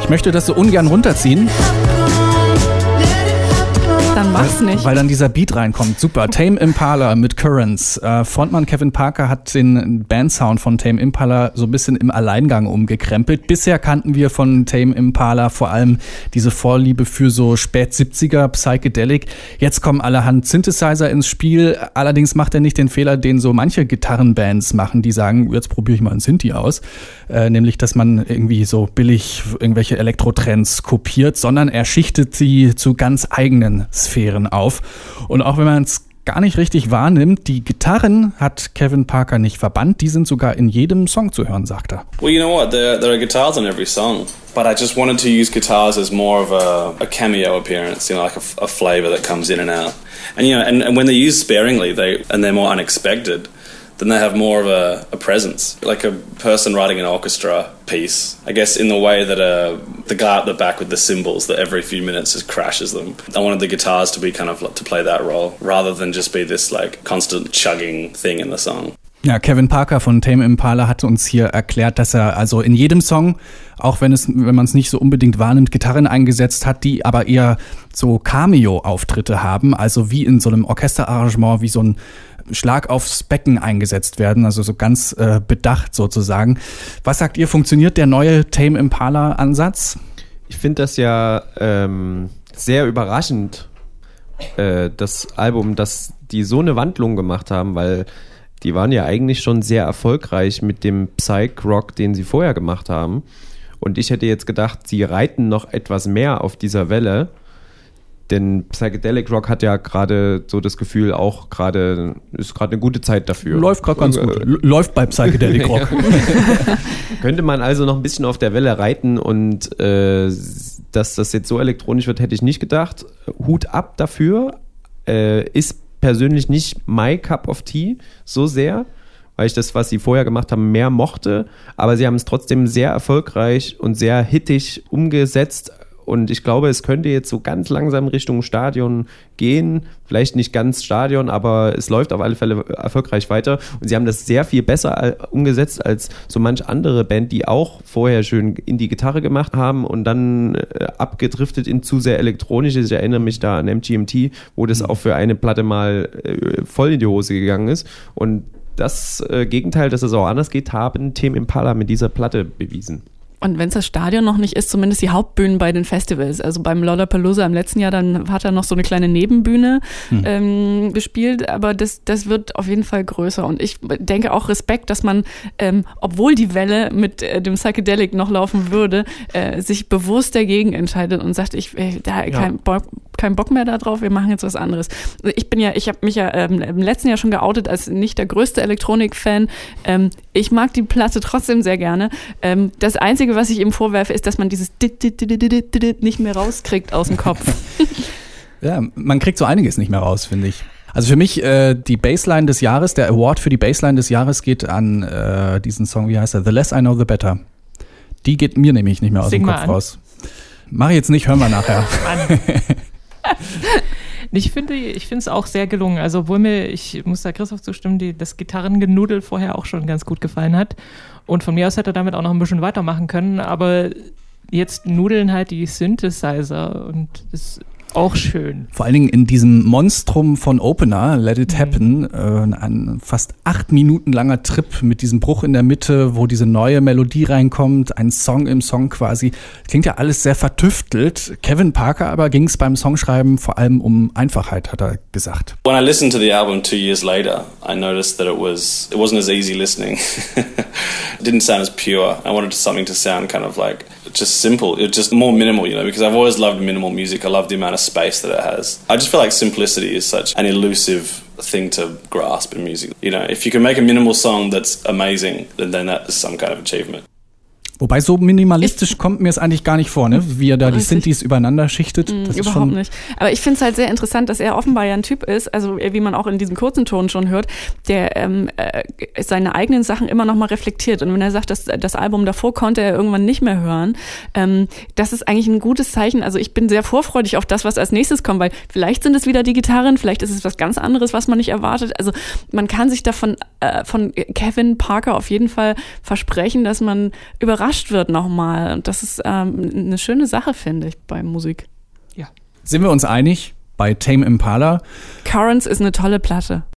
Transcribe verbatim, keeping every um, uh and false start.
Ich möchte das so ungern runterziehen. Dann mach's nicht. Weil dann dieser Beat reinkommt. Super. Tame Impala mit Currents. Äh, Frontmann Kevin Parker hat den Bandsound von Tame Impala so ein bisschen im Alleingang umgekrempelt. Bisher kannten wir von Tame Impala vor allem diese Vorliebe für so Spät-siebziger Psychedelic. Jetzt kommen allerhand Synthesizer ins Spiel. Allerdings macht er nicht den Fehler, den so manche Gitarrenbands machen, die sagen, jetzt probiere ich mal einen Synthi aus. Äh, nämlich, dass man irgendwie so billig irgendwelche Elektrotrends kopiert, sondern er schichtet sie zu ganz eigenen Sphären auf. Und auch wenn man es gar nicht richtig wahrnimmt, die Gitarren hat Kevin Parker nicht verbannt, die sind sogar in jedem Song zu hören, sagt er. Well, you know what, there, there are guitars on every song, but I just wanted to use guitars as more of a, a cameo appearance, you know, like a, a flavor that comes in and out. And you know, and, and when they're used sparingly, they and they're more unexpected, then they have more of a, a presence, like a person writing an orchestra piece. I guess in the way that uh, the guy at the back with the cymbals that every few minutes just crashes them. I wanted the guitars to be kind of to play that role, rather than just be this like constant chugging thing in the song. Ja, Kevin Parker von Tame Impala hat uns hier erklärt, dass er also in jedem Song, auch wenn es, wenn man es nicht so unbedingt wahrnimmt, Gitarren eingesetzt hat, die aber eher so Cameo-Auftritte haben, also wie in so einem Orchesterarrangement, wie so ein Schlag aufs Becken eingesetzt werden, also so ganz äh, bedacht sozusagen. Was sagt ihr, funktioniert der neue Tame Impala-Ansatz? Ich finde das ja ähm, sehr überraschend, äh, das Album, dass die so eine Wandlung gemacht haben, weil die waren ja eigentlich schon sehr erfolgreich mit dem Psych-Rock, den sie vorher gemacht haben. Und ich hätte jetzt gedacht, sie reiten noch etwas mehr auf dieser Welle. Denn Psychedelic Rock hat ja gerade so das Gefühl, auch gerade ist gerade eine gute Zeit dafür. Läuft gerade ganz gut. Läuft bei Psychedelic Rock. Könnte man also noch ein bisschen auf der Welle reiten und äh, dass das jetzt so elektronisch wird, hätte ich nicht gedacht. Hut ab dafür. Äh, ist persönlich nicht my cup of tea so sehr, weil ich das, was sie vorher gemacht haben, mehr mochte. Aber sie haben es trotzdem sehr erfolgreich und sehr hittig umgesetzt. Und ich glaube, es könnte jetzt so ganz langsam Richtung Stadion gehen. Vielleicht nicht ganz Stadion, aber es läuft auf alle Fälle erfolgreich weiter. Und sie haben das sehr viel besser umgesetzt als so manch andere Band, die auch vorher schön in die Gitarre gemacht haben und dann äh, abgedriftet in zu sehr elektronisches. Ich erinnere mich da an M G M T, wo das auch für eine Platte mal äh, voll in die Hose gegangen ist. Und das äh, Gegenteil, dass es auch anders geht, haben Tame Impala mit dieser Platte bewiesen. Und wenn es das Stadion noch nicht ist, zumindest die Hauptbühnen bei den Festivals. Also beim Lollapalooza im letzten Jahr, dann hat er noch so eine kleine Nebenbühne hm. ähm, gespielt, aber das, das wird auf jeden Fall größer. Und ich denke auch Respekt, dass man, ähm, obwohl die Welle mit äh, dem Psychedelic noch laufen würde, äh, sich bewusst dagegen entscheidet und sagt, ich äh, da ja. kein Bock, kein Bock mehr da drauf, wir machen jetzt was anderes. Ich bin ja, ich habe mich ja ähm, im letzten Jahr schon geoutet als nicht der größte Elektronik-Fan. Ähm, ich mag die Platte trotzdem sehr gerne. Ähm, das Einzige, was ich ihm vorwerfe, ist, dass man dieses nicht mehr rauskriegt aus dem Kopf. Ja, man kriegt so einiges nicht mehr raus, finde ich. Also für mich äh, die Bassline des Jahres, der Award für die Bassline des Jahres geht an äh, diesen Song, wie heißt er? The Less I Know, The Better. Die geht mir nämlich nicht mehr aus Sing dem Kopf an. raus. Mach ich jetzt nicht, hören wir nachher. Ich finde ich finde es auch sehr gelungen. Also obwohl mir, ich muss da Christoph zustimmen, die, das Gitarrengenudel vorher auch schon ganz gut gefallen hat. Und von mir aus hätte er damit auch noch ein bisschen weitermachen können. Aber jetzt nudeln halt die Synthesizer und das ist auch schön. Vor allen Dingen in diesem Monstrum von Opener, Let It Happen, mhm. äh, ein fast acht Minuten langer Trip mit diesem Bruch in der Mitte, wo diese neue Melodie reinkommt, ein Song im Song quasi. Klingt ja alles sehr vertüftelt. Kevin Parker aber ging es beim Songschreiben vor allem um Einfachheit, hat er gesagt. When I listened to the album two years later, I noticed that it was it wasn't as easy listening. It didn't sound as pure. I wanted something to sound kind of like just simple. It was just more minimal, you know, because I've always loved minimal music. I love the amount of space that it has. I just feel like simplicity is such an elusive thing to grasp in music. You know, if you can make a minimal song that's amazing, then, then that is some kind of achievement. Wobei so minimalistisch kommt mir es eigentlich gar nicht vor, ne? Wie er da die Synthes übereinander schichtet. Mm, das überhaupt ist schon nicht. Aber ich finde es halt sehr interessant, dass er offenbar ja ein Typ ist, also wie man auch in diesem kurzen Ton schon hört, der ähm, äh, seine eigenen Sachen immer noch mal reflektiert. Und wenn er sagt, dass das Album davor konnte er irgendwann nicht mehr hören, ähm, das ist eigentlich ein gutes Zeichen. Also ich bin sehr vorfreudig auf das, was als nächstes kommt, weil vielleicht sind es wieder die Gitarren, vielleicht ist es was ganz anderes, was man nicht erwartet. Also man kann sich davon äh, von Kevin Parker auf jeden Fall versprechen, dass man überrascht wird nochmal. Und das ist ähm, eine schöne Sache, finde ich, bei Musik. Ja. Sind wir uns einig? Bei Tame Impala? Currents ist eine tolle Platte.